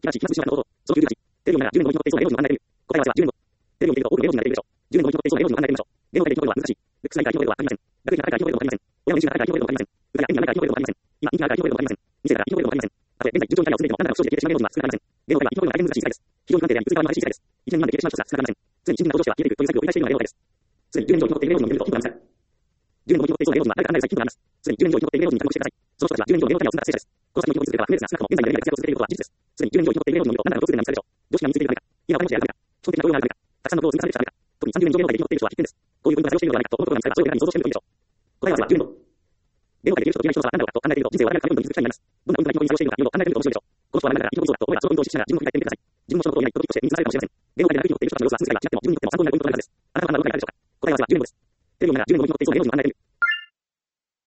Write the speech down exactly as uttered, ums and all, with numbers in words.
東、東口の方法、そのきゅうじゅうはち、テレビを見ながらじゅうねんごにのページの例文に案内できる。答えはじゅうねんご。テレビを見ていると多くの例文になれるでしょう。じゅうねんごにのページの例文に案内できるでしょう。芸能界で生き残るのは難しい。ルックスがいいから生き残れるのはありません。学歴が高いから生き残れるのはありません。親の意地が高いから生き残れるのはありません。歌や演技がないから生き残れるのはありません。今、人気があるから生き残れるのはありません。二世だから生き残れるのはありません。たとえ現在順調にキャリアを積んでいても何らかの不祥事で消えてしまう芸能人は少なくありません。芸能界は生き残るのは大変難しい世界です。非常に不安定であり、移り変わりの激しい世界です。一年に何で消えてしまう人すら少なくありません。常に新人が登場しては消えていくというサイクルを繰り返しているのが芸能界です。すでにじゅうねん以上生き残っている芸能人を見るとヒントがありません。じゅうねんごに残っていそうな芸能人は誰か離れた際ヒントがあります。すでにじゅうねん以上生き残っている芸能人に着目してください。その人たちはじゅうねん以上芸能キャリアを積んだ達成者です。この先の生き残り続ければ不明ですが、少なくとも現在のレベルで活躍を続けていることは事実です。すでにじゅうねん以上生き残っている芸能人を見ると何らかの共通点が見つかるでしょう。常識が身についているためか、今お金持ちであるためか、基本的な教養があるためか、たくさんのことを積み重ねてきたためか、特にさんじゅうねん以上芸能界で生き残っている人は必見です。こういうポイントが作用しているのではないかと思うことが見つかれば、それを選び想像してみるといいでしょう。答えはじゅうねんご。芸能界で生きる人と生きない人とは何だろうかと考えていると人生は我々の壁を続く人になります。どんなポイントが生き残りに作用しているのかというのを考えてみると面白いでしょう。この人は何だから生き残りそうだと思えばそのポイントを意識しながら自分のことを振り返ってみてください。自分のそのことをいないトピックとして認知されるかもしれません。芸能界で働く人を追っている人たちの様子は自らが違っても自分にとっても参考になるポイントがあるはずです。